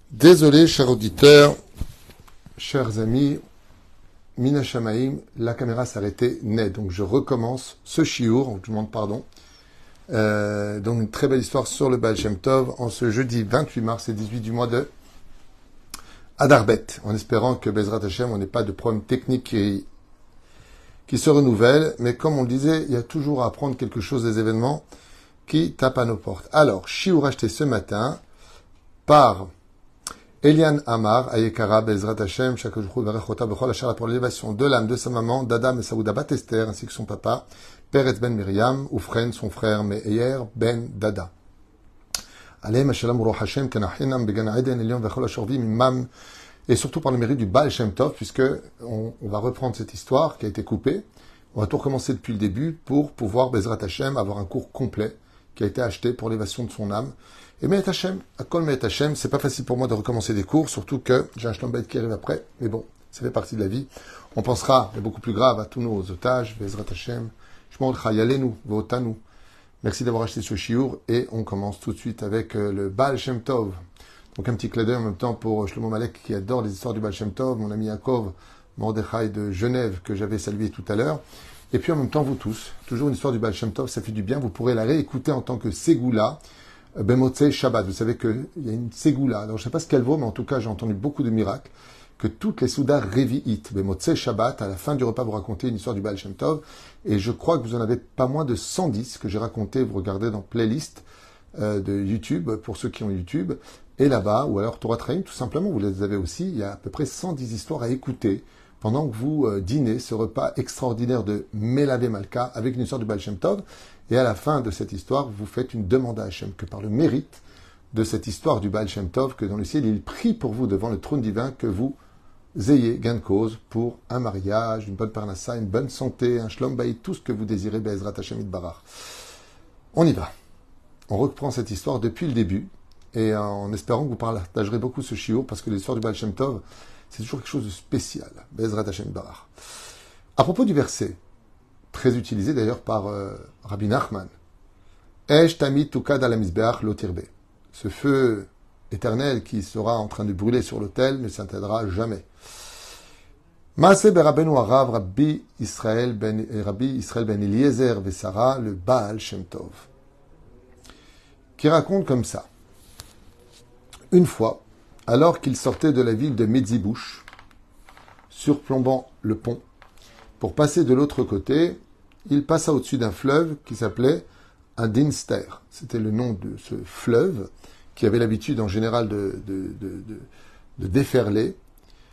Désolé, chers auditeurs, chers amis, Mina Shamaim, la caméra s'est arrêtée net, donc je recommence ce chiour, je vous demande pardon. Donc une très belle histoire sur le Baal Shem Tov en ce jeudi 28 mars et 18 du mois de Adarbet, en espérant que Bezrat Hashem, on n'ait pas de problème technique qui se renouvelle, mais comme on le disait, il y a toujours à apprendre quelque chose des événements qui tapent à nos portes. Alors, chiour acheté ce matin par Eliane Amar, Ayekara, Bezrat Hashem, chaque jour, Berechota, Bechol, Hachara, pour l'élévation de l'âme de sa maman, d'Adam et Saouda Bat Esther, ainsi que son papa, Peretz ben Miriam, Oufren, son frère Meir ben Dada. Aleim Hashem, Uro Hashem, Kenachinam, Began Eden, Elion, Bechol, Hachorvim, Imam, et surtout par le mérite du Baal Shem Tov, puisque on va reprendre cette histoire qui a été coupée. On va tout recommencer depuis le début pour pouvoir, Bezrat Hashem, avoir un cours complet qui a été acheté pour l'élévation de son âme. Et Me'et Hashem, Akol Me'et Hashem, c'est pas facile pour moi de recommencer des cours, surtout que j'ai un Shlom Bayit qui arrive après, mais bon, ça fait partie de la vie. On pensera, mais beaucoup plus grave, à tous nos otages, Bezrat Hashem, Shmor Chayalenu, Votanu. Merci d'avoir acheté ce chiour, et on commence tout de suite avec le Baal Shem Tov. Donc un petit clin d'œil en même temps pour Shlomo Malek qui adore les histoires du Baal Shem Tov, mon ami Yaakov Mordechai de Genève que j'avais salué tout à l'heure. Et puis en même temps vous tous, toujours une histoire du Baal Shem Tov, ça fait du bien, vous pourrez la réécouter en tant que Ségoula, Bemotzei Shabbat. Vous savez qu'il y a une Ségoula, alors je ne sais pas ce qu'elle vaut, mais en tout cas j'ai entendu beaucoup de miracles, que toutes les Soudas Revi'it, Bemotzei Shabbat, à la fin du repas vous racontez une histoire du Baal Shem Tov, et je crois que vous en avez pas moins de 110 que j'ai raconté, vous regardez dans playlist de YouTube, pour ceux qui ont YouTube, et là-bas, ou alors Torah Traim, tout simplement, vous les avez aussi, il y a à peu près 110 histoires à écouter pendant que vous dînez ce repas extraordinaire de Melavé Malka avec une histoire du Baal Shem Tov. Et à la fin de cette histoire, vous faites une demande à Hachem, que par le mérite de cette histoire du Baal Shem Tov, que dans le ciel, il prie pour vous devant le trône divin, que vous ayez gain de cause pour un mariage, une bonne parnassa, une bonne santé, un shlom bayit, tout ce que vous désirez, Be'ezrat Hashem Itbarach. On y va. On reprend cette histoire depuis le début, et en espérant que vous partagerez beaucoup ce shiur, parce que l'histoire du Baal Shem Tov, c'est toujours quelque chose de spécial. Be'ezrat Hashem Itbarach. À propos du verset, très utilisé d'ailleurs par Rabbi Nachman, Esh tamid tukad ala mizbeach lo tirbe. Ce feu éternel qui sera en train de brûler sur l'autel ne s'éteindra jamais. Maaseh berabenu harav Rabbi Israël ben Eliezer Vesara, le Baal Shem Tov, qui raconte comme ça. Une fois, alors qu'il sortait de la ville de Medzibouch, surplombant le pont, pour passer de l'autre côté, il passa au-dessus d'un fleuve qui s'appelait un Dinster. C'était le nom de ce fleuve qui avait l'habitude en général de déferler.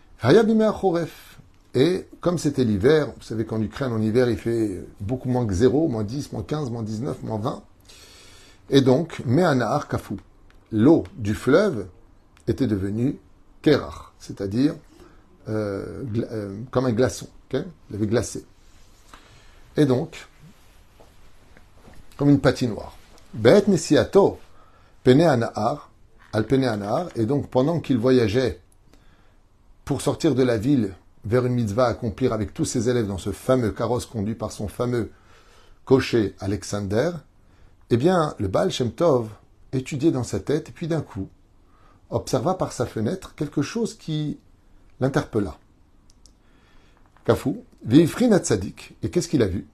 Et comme c'était l'hiver, vous savez qu'en Ukraine, en hiver, il fait beaucoup moins que 0, moins 10, moins 15, moins 19, moins 20. Et donc, Me'anahar Kafou, l'eau du fleuve était devenue Kerach, c'est-à-dire comme un glaçon. Okay? Il avait glacé. Et donc, comme une patinoire. Be'et Nesiato, Pene Anahar, al Pene Anahar, et donc pendant qu'il voyageait pour sortir de la ville vers une mitzvah à accomplir avec tous ses élèves dans ce fameux carrosse conduit par son fameux cocher Alexander, eh bien, le Baal Shem Tov étudiait dans sa tête, et puis d'un coup, observa par sa fenêtre quelque chose qui l'interpella. Kafou, Veifrin Hatzadik, et qu'est-ce qu'il a vu?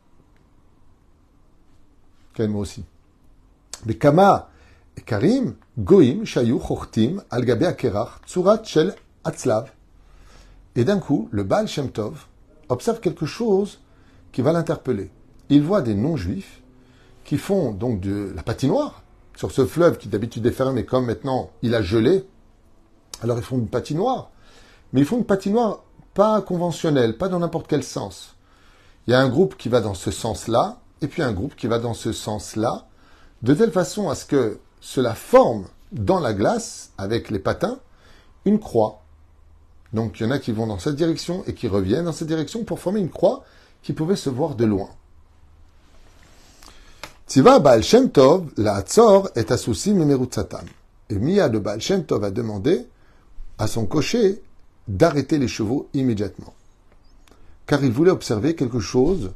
Moi aussi. Mais Kama et Karim, Goim, Shayu, Chochtim, Al-Gabe Akerach, Tsurat Shel Atzlav. Et d'un coup, le Baal Shem Tov observe quelque chose qui va l'interpeller. Il voit des non-juifs qui font donc de la patinoire sur ce fleuve qui d'habitude est fermé, mais comme maintenant il a gelé, alors ils font une patinoire. Mais ils font une patinoire pas conventionnelle, pas dans n'importe quel sens. Il y a un groupe qui va dans ce sens-là, et puis un groupe qui va dans ce sens-là, de telle façon à ce que cela forme dans la glace, avec les patins, une croix. Donc il y en a qui vont dans cette direction et qui reviennent dans cette direction pour former une croix qui pouvait se voir de loin. Tziva Baal Shem Tov, la Hatzor est assouci Memerutzatam. Et Mia de Baal Shem Tov a demandé à son cocher d'arrêter les chevaux immédiatement. Car il voulait observer quelque chose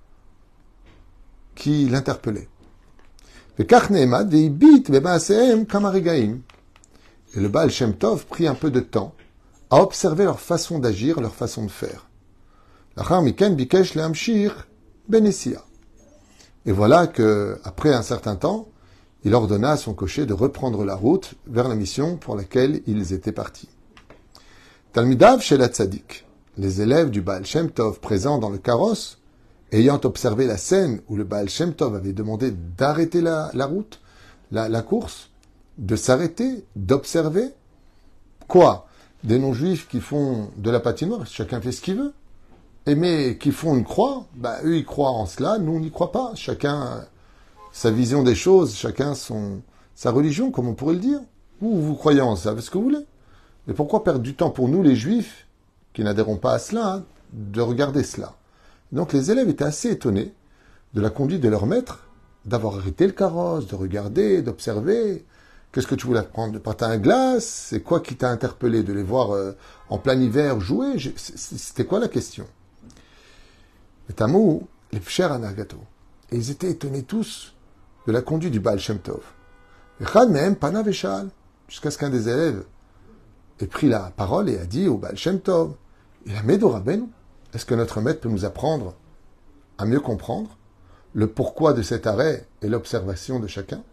qui l'interpellait. Et le Baal Shem Tov prit un peu de temps à observer leur façon d'agir, leur façon de faire. L'achar miken bikesh lehamshir benesia. Et voilà que, après un certain temps, il ordonna à son cocher de reprendre la route vers la mission pour laquelle ils étaient partis. Talmidav shel Tzadik, les élèves du Baal Shem Tov présents dans le carrosse, ayant observé la scène où le Baal Shem Tov avait demandé d'arrêter la route, la course, de s'arrêter, d'observer, quoi? Des non-juifs qui font de la patinoire, chacun fait ce qu'il veut. Mais qui font une croix, eux ils croient en cela, nous on n'y croit pas. Chacun sa vision des choses, chacun sa religion, comme on pourrait le dire. Vous croyez en ça, ce que vous voulez. Mais pourquoi perdre du temps pour nous les juifs, qui n'adhérons pas à cela, de regarder cela? Donc les élèves étaient assez étonnés de la conduite de leur maître, d'avoir arrêté le carrosse, de regarder, d'observer. Qu'est-ce que tu voulais apprendre? De patin à glace? C'est quoi qui t'a interpellé? De les voir en plein hiver jouer? C'était quoi la question? Et Tamou, les pchers anagato. Et ils étaient étonnés tous de la conduite du Baal Shem Tov. Et Chad même pana veshal, jusqu'à ce qu'un des élèves ait pris la parole et a dit au Baal Shem Tov, il a Medo Rabbeinu, est-ce que notre maître peut nous apprendre à mieux comprendre le pourquoi de cet arrêt et l'observation de chacun?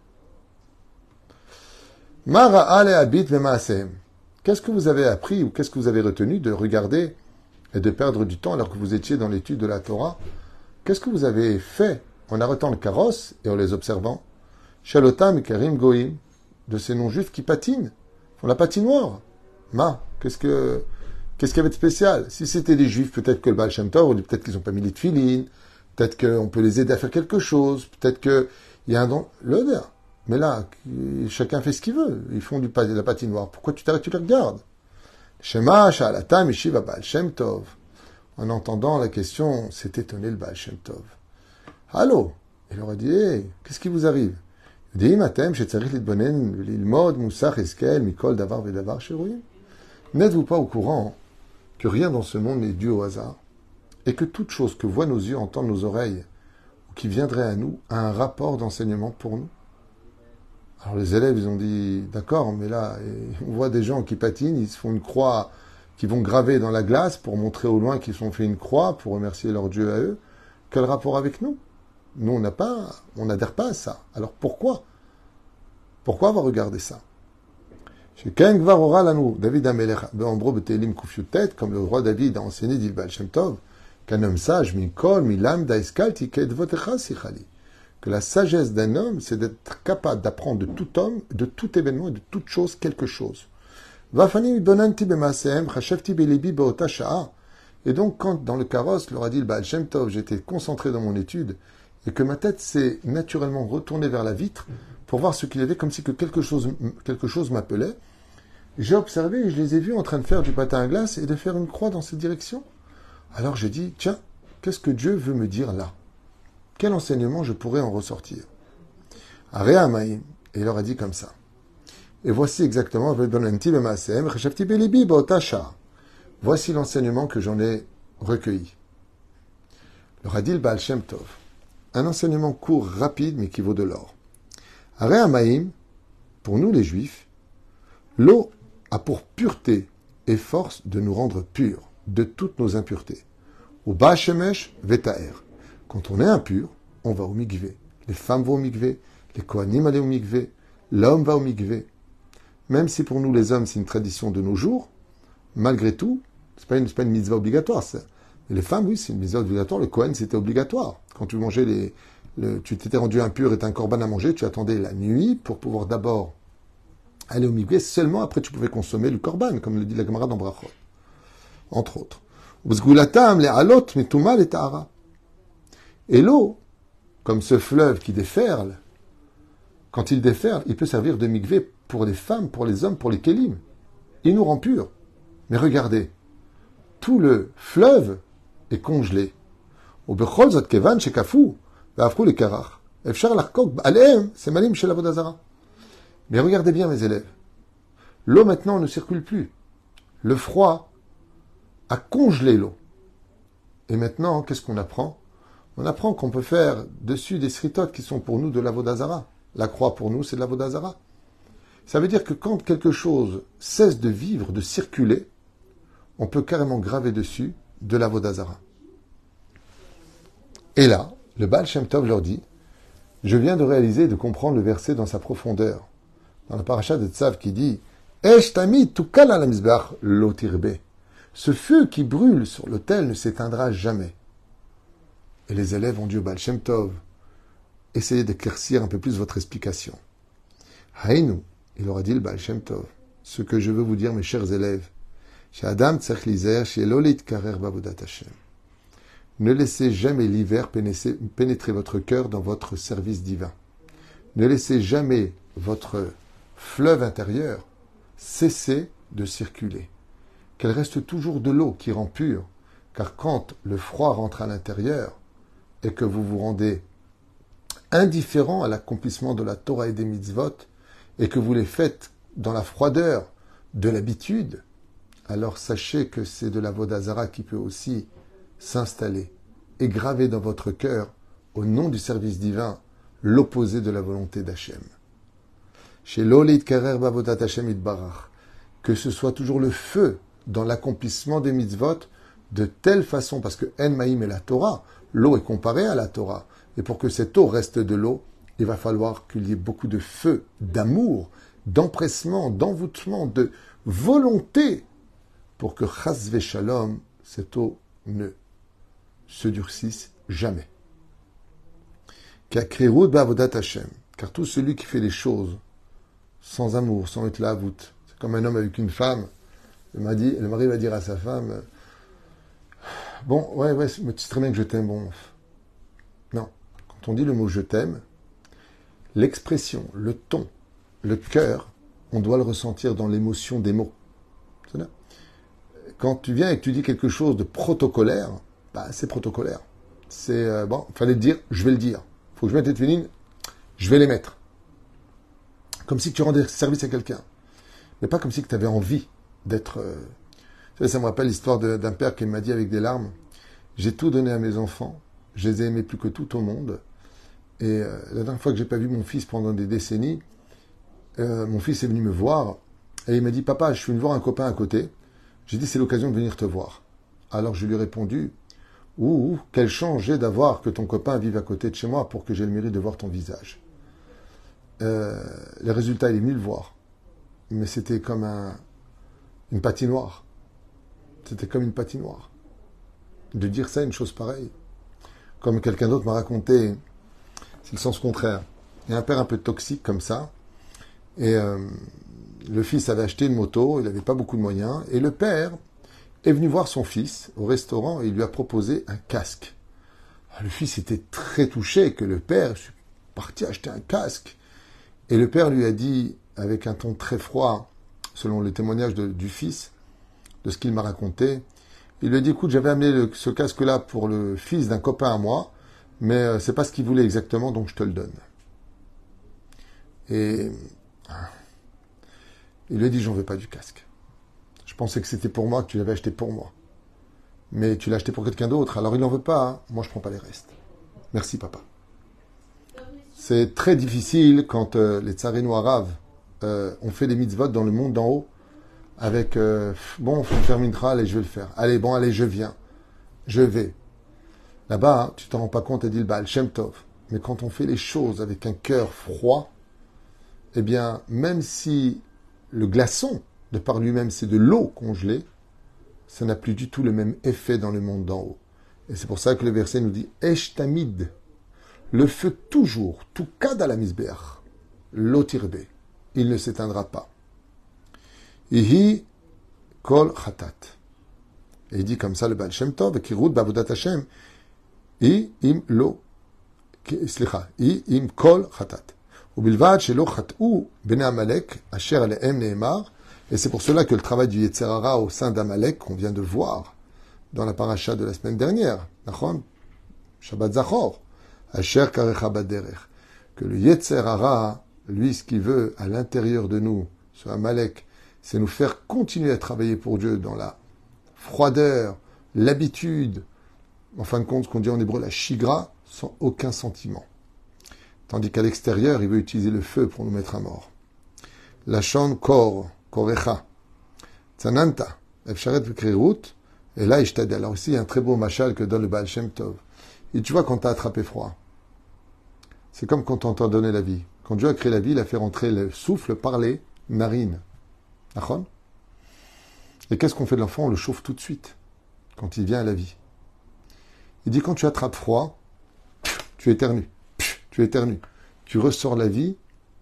Mara ale habit vemaasem. Qu'est-ce que vous avez appris ou qu'est-ce que vous avez retenu de regarder et de perdre du temps alors que vous étiez dans l'étude de la Torah? Qu'est-ce que vous avez fait en arrêtant le carrosse et en les observant? Shalotam et Karim Goïm, de ces non-juifs qui patinent, font la patinoire. Qu'est-ce qu'il y avait de spécial? Si c'était des juifs, peut-être que le Baal Shem Tov, peut-être qu'ils n'ont pas mis les tefilines, peut-être qu'on peut les aider à faire quelque chose, peut-être qu'il y a un don. L'odeur. Mais là, chacun fait ce qu'il veut. Ils font de la patinoire. Pourquoi tu t'arrêtes, tu les regardes? Shema, Sha'alatam, Yeshiva, Baal Shem Tov. En entendant la question, s'est étonné le Baal Shem Tov. Allô? Il leur a dit, hey, qu'est-ce qui vous arrive? Il dit, Matem, Shetzarich Litbonen, Lilmod, Moussach, Eskel, Mikol, Davar, Vedavar, Sherouim. N'êtes-vous pas au courant que rien dans ce monde n'est dû au hasard et que toute chose que voient nos yeux, entendent nos oreilles, ou qui viendrait à nous, a un rapport d'enseignement pour nous? Alors les élèves, ils ont dit, d'accord, mais là, on voit des gens qui patinent, ils se font une croix, qui vont graver dans la glace pour montrer au loin qu'ils se sont fait une croix, pour remercier leur Dieu à eux. Quel rapport avec nous? Nous, on n'adhère pas à ça. Alors pourquoi? Pourquoi avoir regardé ça? Chez Ken Gvar Ora Lanou, David Amelech, Be'ambro Betelim Kufyutet, comme le roi David a enseigné dit Baal Shem Tov, qu'un homme sage, Mikol, Milam, Daiskal, Tiket, Votecha, Sichali. Que la sagesse d'un homme, c'est d'être capable d'apprendre de tout homme, de tout événement et de toute chose quelque chose. Et donc, quand dans le carrosse, leur a dit le Baal Shem Tov, j'étais concentré dans mon étude, et que ma tête s'est naturellement retournée vers la vitre pour voir ce qu'il y avait, comme si que quelque chose m'appelait, j'ai observé et je les ai vus en train de faire du patin à glace et de faire une croix dans cette direction. Alors j'ai dit, tiens, qu'est-ce que Dieu veut me dire là? Quel enseignement je pourrais en ressortir? Aréa Maïm, et il leur a dit comme ça. Et voici exactement, voici l'enseignement que j'en ai recueilli. Le a dit le Baal Shem Tov. Un enseignement court, rapide, mais qui vaut de l'or. Aréa Maïm, pour nous les Juifs, l'eau a pour pureté et force de nous rendre purs de toutes nos impuretés. Au Ba Shemesh Vetaer. Quand on est impur, on va au mikvé. Les femmes vont au mikvé, les kohanim allaient au mikvé, l'homme va au mikvé. Même si pour nous les hommes c'est une tradition de nos jours, malgré tout, c'est pas une mitzvah obligatoire. Mais les femmes, oui, c'est une mitzvah obligatoire. Le kohen c'était obligatoire. Quand tu mangeais tu t'étais rendu impur et t'as un korban à manger, tu attendais la nuit pour pouvoir d'abord aller au mikvé. Seulement après tu pouvais consommer le korban, comme le dit la Gemara dans Brachot, entre autres. Et l'eau, comme ce fleuve qui déferle, quand il déferle, il peut servir de mikvé pour les femmes, pour les hommes, pour les kélim. Il nous rend purs. Mais regardez, tout le fleuve est congelé. Au bechol zot kevan shekafu ve'afru lekarach. Efshar larkok alehem semalim shel avodah zara. Mais regardez bien mes élèves. L'eau maintenant ne circule plus. Le froid a congelé l'eau. Et maintenant, qu'est-ce qu'on apprend? On apprend qu'on peut faire dessus des sritotes qui sont pour nous de l'avodah zara. La croix pour nous, c'est de l'avodah zara. Ça veut dire que quand quelque chose cesse de vivre, de circuler, on peut carrément graver dessus de la Vodazara. Et là, le Baal Shem Tov leur dit, je viens de réaliser et de comprendre le verset dans sa profondeur. Dans la paracha de Tzav qui dit, Esh tamid tukal al mizbeach lo tirbe. Ce feu qui brûle sur l'autel ne s'éteindra jamais. Et les élèves ont dit au Baal Shem Tov, essayez d'éclaircir un peu plus votre explication. Haïnou, il aura dit le Baal Shem Tov, ce que je veux vous dire, mes chers élèves, chez Adam tzarich lizer, chez Lolit karer bavodat Hashem. Ne laissez jamais l'hiver pénétrer votre cœur dans votre service divin. Ne laissez jamais votre fleuve intérieur cesser de circuler. Qu'elle reste toujours de l'eau qui rend pure, car quand le froid rentre à l'intérieur et que vous vous rendez indifférent à l'accomplissement de la Torah et des mitzvot, et que vous les faites dans la froideur de l'habitude, alors sachez que c'est de la Vodazara qui peut aussi s'installer et graver dans votre cœur, au nom du service divin, l'opposé de la volonté d'Hachem. Chez l'Olit Karer Bavodat Hashem Itbarach, que ce soit toujours le feu dans l'accomplissement des mitzvot, de telle façon, parce que En Maïm est la Torah, l'eau est comparée à la Torah, et pour que cette eau reste de l'eau, il va falloir qu'il y ait beaucoup de feu, d'amour, d'empressement, d'envoûtement, de volonté, pour que Chas Veshalom, cette eau ne se durcisse jamais. Car tout celui qui fait les choses sans amour, sans être la voûte, c'est comme un homme avec une femme. Le mari va dire à sa femme, bon, ouais, mais tu sais très bien que je t'aime, bon. Non, quand on dit le mot je t'aime, l'expression, le ton, le cœur, on doit le ressentir dans l'émotion des mots. C'est là. Quand tu viens et que tu dis quelque chose de protocolaire, c'est protocolaire. C'est, bon, fallait le dire, je vais le dire. Faut que je mette les tefilines, je vais les mettre. Comme si tu rendais service à quelqu'un. Mais pas comme si tu avais envie d'être... Ça me rappelle l'histoire d'un père qui m'a dit avec des larmes, j'ai tout donné à mes enfants, je les ai aimés plus que tout au monde. Et la dernière fois que j'ai pas vu mon fils pendant des décennies, mon fils est venu me voir et il m'a dit, papa, je suis venu voir un copain à côté. J'ai dit, c'est l'occasion de venir te voir. Alors je lui ai répondu, quelle chance j'ai d'avoir que ton copain vive à côté de chez moi pour que j'ai le mérite de voir ton visage. Le résultat, il est venu le voir. Mais c'était comme une patinoire. C'était comme une patinoire. De dire ça, une chose pareille. Comme quelqu'un d'autre m'a raconté, c'est le sens contraire. Il y a un père un peu toxique comme ça. Et le fils avait acheté une moto, il n'avait pas beaucoup de moyens. Et le père est venu voir son fils au restaurant et il lui a proposé un casque. Alors, le fils était très touché que le père soit parti acheter un casque. Et le père lui a dit, avec un ton très froid, selon le témoignage du fils, de ce qu'il m'a raconté, il lui a dit, écoute, j'avais amené ce casque-là pour le fils d'un copain à moi, mais c'est pas ce qu'il voulait exactement, donc je te le donne. Et il lui a dit, j'en veux pas du casque. Je pensais que c'était pour moi, que tu l'avais acheté pour moi. Mais tu l'as acheté pour quelqu'un d'autre, alors il n'en veut pas, hein. Moi je prends pas les restes. Merci papa. C'est très difficile quand les tsarino arabes ont fait des mitzvot dans le monde d'en haut, avec, bon, faut faire mincha, allez, je vais le faire. Allez, je viens. Je vais. Là-bas, hein, tu t'en rends pas compte, a dit le Baal Shem Tov. Mais quand on fait les choses avec un cœur froid, eh bien, même si le glaçon, de par lui-même, c'est de l'eau congelée, ça n'a plus du tout le même effet dans le monde d'en haut. Et c'est pour ça que le verset nous dit « Esh tamid » le feu toujours, tout kad à la misbeach, l'otirbe, il ne s'éteindra pas. Ihi kol chatat. Et il dit comme ça le Baal Shem Tov, Kirut bavodat Hashem, I im lo, slicha, I im kol chatat. Ubilvad shelo chat'u bnei Amalek, asher alehem neemar. Et c'est pour cela que le travail du Yetzer Hara au sein d'Amalek, qu'on vient de voir dans la paracha de la semaine dernière, Nachon, Shabbat Zachor, Asher karecha baderech, que le Yetzer Hara, lui, ce qu'il veut à l'intérieur de nous, sur Amalek, c'est nous faire continuer à travailler pour Dieu dans la froideur, l'habitude, en fin de compte, ce qu'on dit en hébreu, la shigra, sans aucun sentiment. Tandis qu'à l'extérieur, il veut utiliser le feu pour nous mettre à mort. Lachon kor, korecha. Tzananta, efsharet v'krirut, et là, ishtadel. Alors ici, il y a un très beau machal que donne le Baal Shem Tov. Et tu vois, quand tu as attrapé froid, c'est comme quand on t'a donné la vie. Quand Dieu a créé la vie, il a fait rentrer le souffle par les narines. D'accord ? Et qu'est-ce qu'on fait de l'enfant? On le chauffe tout de suite, quand il vient à la vie. Il dit, quand tu attrapes froid, tu éternues. Tu éternues. Tu ressors la vie,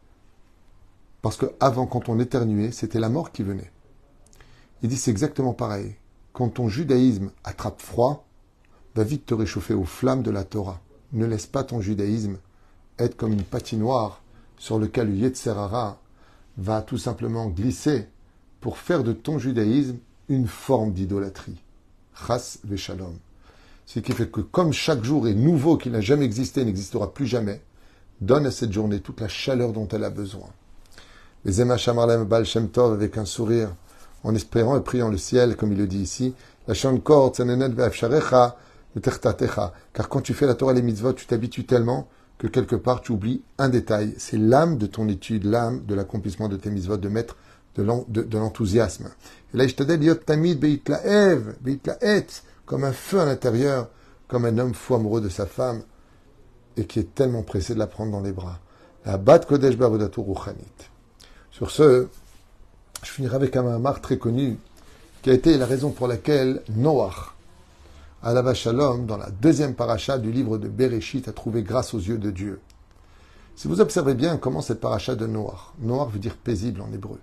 parce qu'avant, quand on éternuait, c'était la mort qui venait. Il dit, c'est exactement pareil. Quand ton judaïsme attrape froid, va vite te réchauffer aux flammes de la Torah. Ne laisse pas ton judaïsme être comme une patinoire sur laquelle le Yetzer Hara va tout simplement glisser pour faire de ton judaïsme une forme d'idolâtrie. Chas v'shalom. Ce qui fait que comme chaque jour est nouveau, qui n'a jamais existé et n'existera plus jamais, donne à cette journée toute la chaleur dont elle a besoin. Les Ema Shamarlem Baal Shem Tov avec un sourire, en espérant et priant le ciel, comme il le dit ici, la Shankor Tzanenet Ve'afsharecha Ve'tertatecha. Car quand tu fais la Torah et les mitzvot, tu t'habitues tellement que quelque part tu oublies un détail. C'est l'âme de ton étude, l'âme de l'accomplissement de tes mitzvot, de mettre de l'enthousiasme. Et là, Ishtadel Yot Tamid Beitlaev, Beitlaet, comme un feu à l'intérieur, comme un homme fou amoureux de sa femme, et qui est tellement pressé de la prendre dans les bras. La Bat Kodesh Ba'avodatou Ruchanit. Sur ce, je finirai avec un mamar très connu, qui a été la raison pour laquelle Noach, Alava Shalom, dans la deuxième paracha du livre de Bereshit, a trouvé grâce aux yeux de Dieu. Si vous observez bien comment cette paracha de Noach, Noach veut dire paisible en hébreu.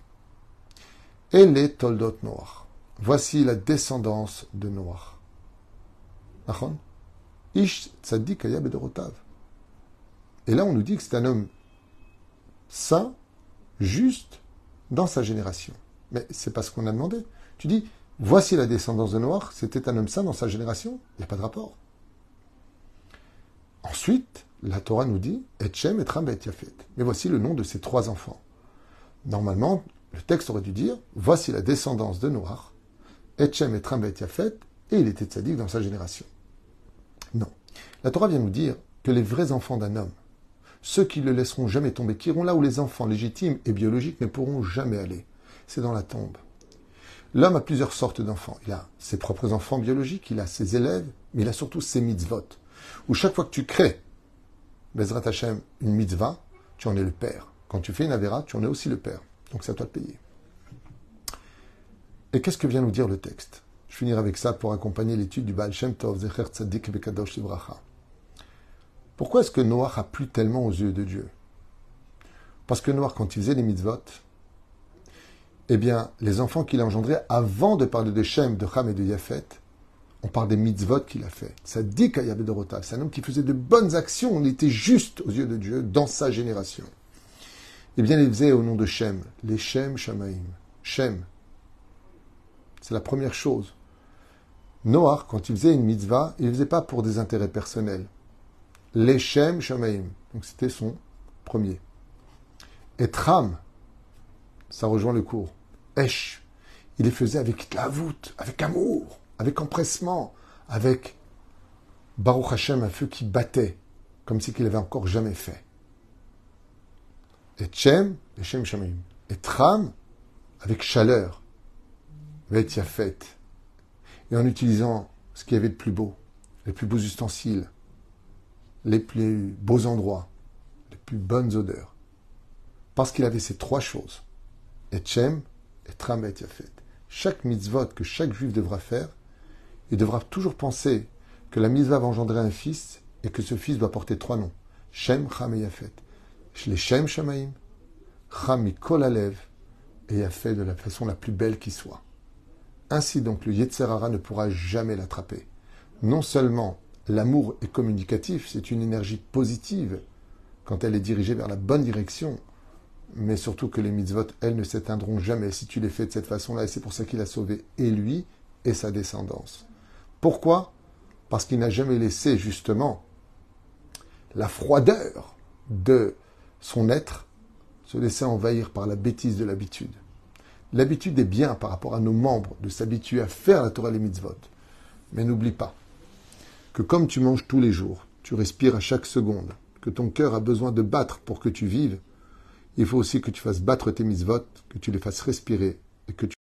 Et les Toldot Noach. Voici la descendance de Noach. Nachon? Ish Tzadik Aya Bedorotav. Et là, on nous dit que c'est un homme saint, juste, dans sa génération. Mais c'est pas ce qu'on a demandé. Tu dis, voici la descendance de Noach, c'était un homme saint dans sa génération. Il n'y a pas de rapport. Ensuite, la Torah nous dit, Etchem et Tram et Yafet. Mais voici le nom de ses trois enfants. Normalement, le texte aurait dû dire, voici la descendance de Noach, Etchem et Tram et Yafet, et il était tzaddik dans sa génération. Non. La Torah vient nous dire que les vrais enfants d'un homme, ceux qui ne le laisseront jamais tomber, qui iront là où les enfants légitimes et biologiques ne pourront jamais aller, c'est dans la tombe. L'homme a plusieurs sortes d'enfants. Il a ses propres enfants biologiques, il a ses élèves, mais il a surtout ses mitzvot. Où chaque fois que tu crées, Bezrat Hashem, une mitzvah, tu en es le père. Quand tu fais une avéra, tu en es aussi le père. Donc c'est à toi de payer. Et qu'est-ce que vient nous dire le texte? Je finirai avec ça pour accompagner l'étude du Baal Shem Tov, Zecher Tzadik Bekadosh Livracha. Pourquoi est-ce que Noach a plu tellement aux yeux de Dieu? Parce que Noach, quand il faisait les mitzvot, eh bien, les enfants qu'il a engendrés, avant de parler de Shem, de Ham et de Yafet, on parle des mitzvot qu'il a fait. Tzadik Aya Bedorotav. C'est un homme qui faisait de bonnes actions, on était juste aux yeux de Dieu dans sa génération. Eh bien, il faisait au nom de Shem, les Shem Shamaim. Shem, c'est la première chose. Noach, quand il faisait une mitzvah, il ne faisait pas pour des intérêts personnels. Les Shem Shamaim. Donc c'était son premier. Et Tram, ça rejoint le cours. Esh, il les faisait avec Tlavut, avec amour, avec empressement, avec Baruch Hashem, un feu qui battait, comme si qu'il avait encore jamais fait. Et Shem, les Shem Shamaim. Et Tram, avec chaleur. Vet Yafet. Et en utilisant ce qu'il y avait de plus beau, les plus beaux ustensiles, les plus beaux endroits, les plus bonnes odeurs. Parce qu'il avait ces trois choses. Etchem, Etram et Yafet. Chaque mitzvot que chaque juif devra faire, il devra toujours penser que la mitzvah va engendrer un fils et que ce fils doit porter trois noms. Shem, Cham et Yafet. Les Shem Shamaim, Cham Mikol Alev et Yafet de la façon la plus belle qui soit. Ainsi donc, le Yetzer Hara ne pourra jamais l'attraper. Non seulement l'amour est communicatif, c'est une énergie positive quand elle est dirigée vers la bonne direction, mais surtout que les mitzvot, elles, ne s'éteindront jamais si tu les fais de cette façon-là, et c'est pour ça qu'il a sauvé et lui et sa descendance. Pourquoi? Parce qu'il n'a jamais laissé justement la froideur de son être se laisser envahir par la bêtise de l'habitude. L'habitude est bien par rapport à nos membres de s'habituer à faire la Torah et les mitzvot. Mais n'oublie pas que comme tu manges tous les jours, tu respires à chaque seconde, que ton cœur a besoin de battre pour que tu vives, Il faut aussi que tu fasses battre tes mitzvot, que tu les fasses respirer et que tu